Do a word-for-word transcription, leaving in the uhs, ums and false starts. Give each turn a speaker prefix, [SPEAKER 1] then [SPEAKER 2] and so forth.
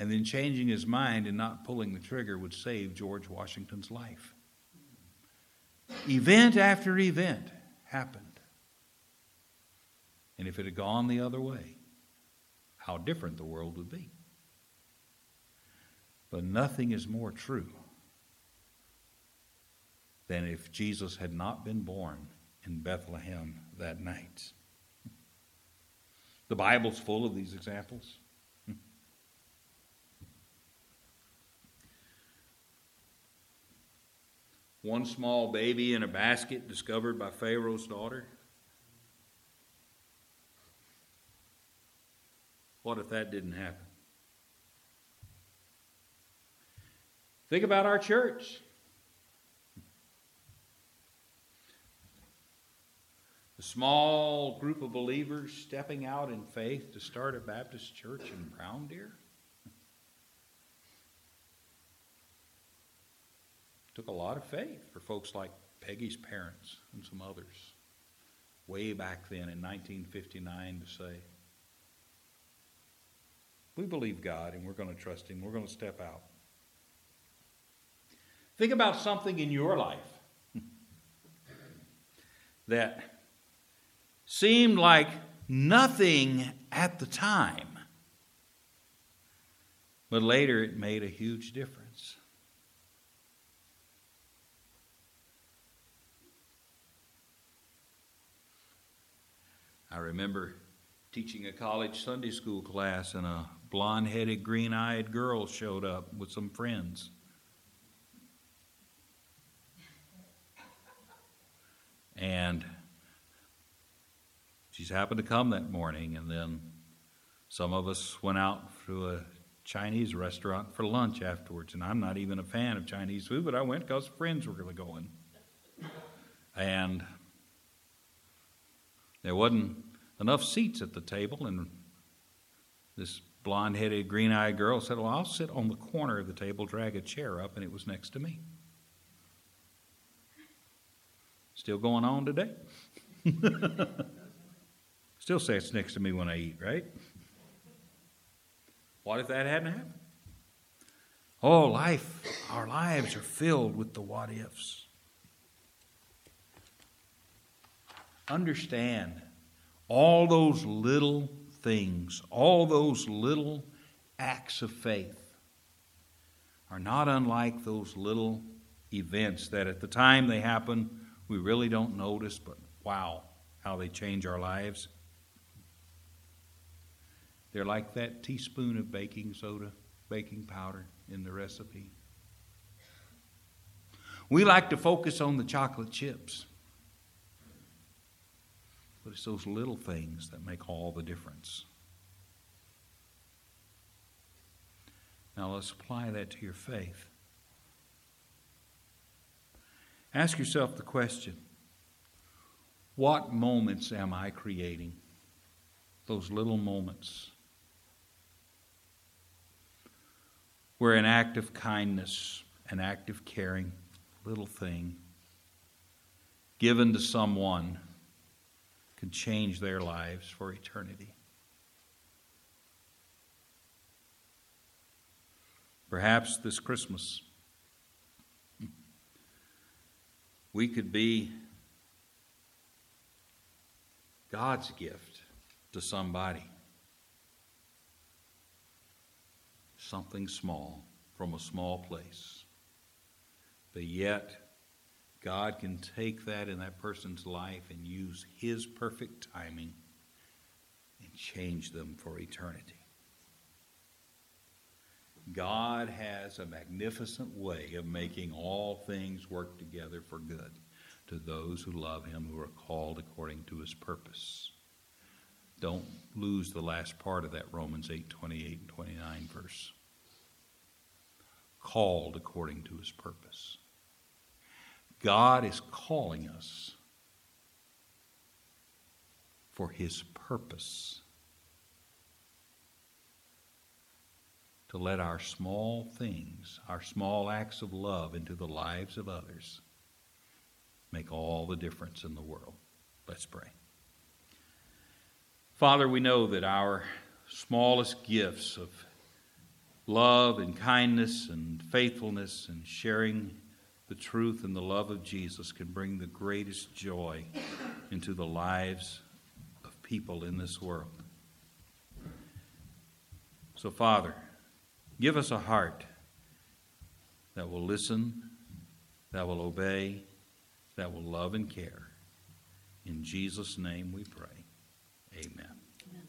[SPEAKER 1] and then changing his mind and not pulling the trigger would save George Washington's life. Event after event happened. And if it had gone the other way, how different the world would be. But nothing is more true than if Jesus had not been born in Bethlehem that night. The Bible's full of these examples. One small baby in a basket discovered by Pharaoh's daughter. What if that didn't happen? Think about our church. A small group of believers stepping out in faith to start a Baptist church in Brown Deer. Took a lot of faith for folks like Peggy's parents and some others way back then in nineteen fifty-nine to say, we believe God and we're going to trust Him. We're going to step out. Think about something in your life that seemed like nothing at the time, but later it made a huge difference. I remember teaching a college Sunday school class, and a blonde-headed, green-eyed girl showed up with some friends. And she's happened to come that morning, and then some of us went out to a Chinese restaurant for lunch afterwards. And I'm not even a fan of Chinese food, but I went because friends were really going. And there wasn't enough seats at the table, and this blonde-headed, green-eyed girl said, well, I'll sit on the corner of the table, drag a chair up, and it was next to me. Still going on today? Still say it's next to me when I eat, right? What if that hadn't happened? Oh, life, our lives are filled with the what ifs. Understand, all those little things, all those little acts of faith are not unlike those little events that at the time they happen, we really don't notice, but wow, how they change our lives. They're like that teaspoon of baking soda, baking powder in the recipe. We like to focus on the chocolate chips, but it's those little things that make all the difference. Now let's apply that to your faith. Ask yourself the question, what moments am I creating? Those little moments where an act of kindness, an act of caring, little thing given to someone can change their lives for eternity. Perhaps this Christmas we could be God's gift to somebody. Something small from a small place. But yet, God can take that in that person's life and use His perfect timing and change them for eternity. God has a magnificent way of making all things work together for good to those who love Him, who are called according to His purpose. Don't lose the last part of that Romans eight, twenty-eight and twenty-nine verse. Called according to His purpose. God is calling us for His purpose. To let our small things, our small acts of love into the lives of others make all the difference in the world. Let's pray. Father, we know that our smallest gifts of love and kindness and faithfulness and sharing the truth and the love of Jesus can bring the greatest joy into the lives of people in this world. So, Father, give us a heart that will listen, that will obey, that will love and care. In Jesus' name we pray. Amen.